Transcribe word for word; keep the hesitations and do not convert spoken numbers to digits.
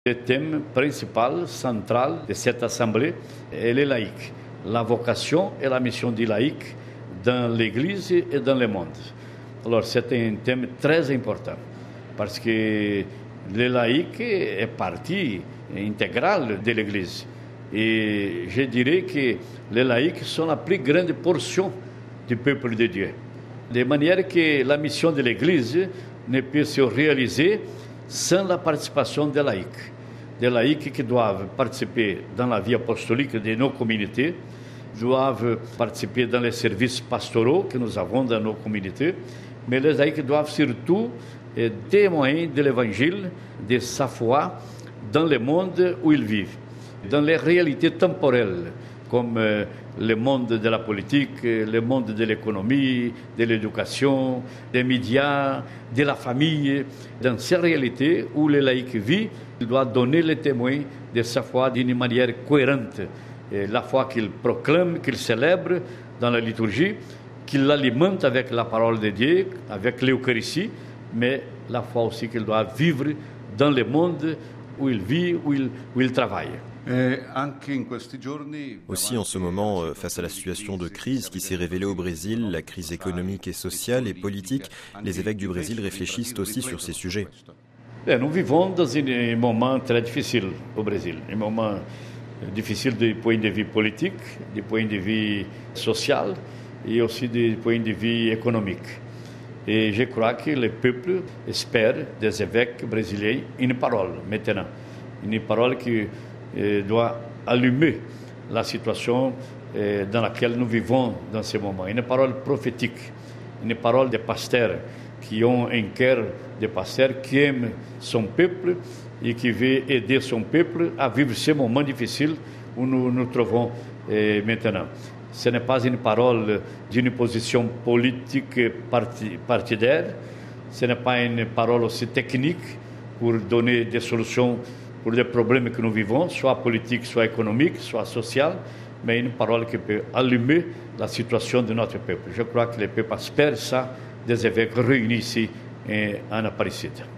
Le thème principal, central de cette assemblée, est le laïque. La vocation et la mission du laïque dans l'Église et dans le monde. Alors c'est un thème très important parce que le laïque est partie intégrale de l'Église. Et je dirais que les laïcs sont la plus grande portion du peuple de Dieu. De manière que la mission de l'Église ne peut se réaliser sans la participation des laïcs. Des laïcs qui doivent participer dans la vie apostolique de nos communautés, doivent participer dans les services pastoraux que nous avons dans nos communautés, mais les laïcs doivent surtout témoigner de l'Évangile, de sa foi dans le monde où ils vivent, dans les réalités temporelles, comme le monde de la politique, le monde de l'économie, de l'éducation, des médias, de la famille. Dans ces réalités où le laïc vit, il doit donner le témoin de sa foi d'une manière cohérente. Et la foi qu'il proclame, qu'il célèbre dans la liturgie, qu'il l'alimente avec la parole de Dieu, avec l'Eucharistie, mais la foi aussi qu'il doit vivre dans le monde où il vit, où il, où il travaille. Aussi, en ce moment, face à la situation de crise qui s'est révélée au Brésil, la crise économique et sociale et politique, les évêques du Brésil réfléchissent aussi sur ces sujets. Nous vivons dans un moment très difficile au Brésil, un moment difficile du point de vue politique, du point de vue social et aussi du point de vue économique. Et je crois que le peuple espère des évêques brésiliens une parole maintenant, une parole qui doit allumer la situation dans laquelle nous vivons dans ce moment. Une parole prophétique, une parole de pasteurs qui ont un cœur de pasteur qui aime son peuple et qui veut aider son peuple à vivre ce moment difficile où nous nous trouvons maintenant. Ce n'est pas une parole d'une position politique partidaire, ce n'est pas une parole aussi technique pour donner des solutions pour les problèmes que nous vivons, soit politiques, soit économiques, soit sociaux, mais une parole qui peut allumer la situation de notre peuple. Je crois que le peuple espère ça des évêques réunis ici en Aparecida.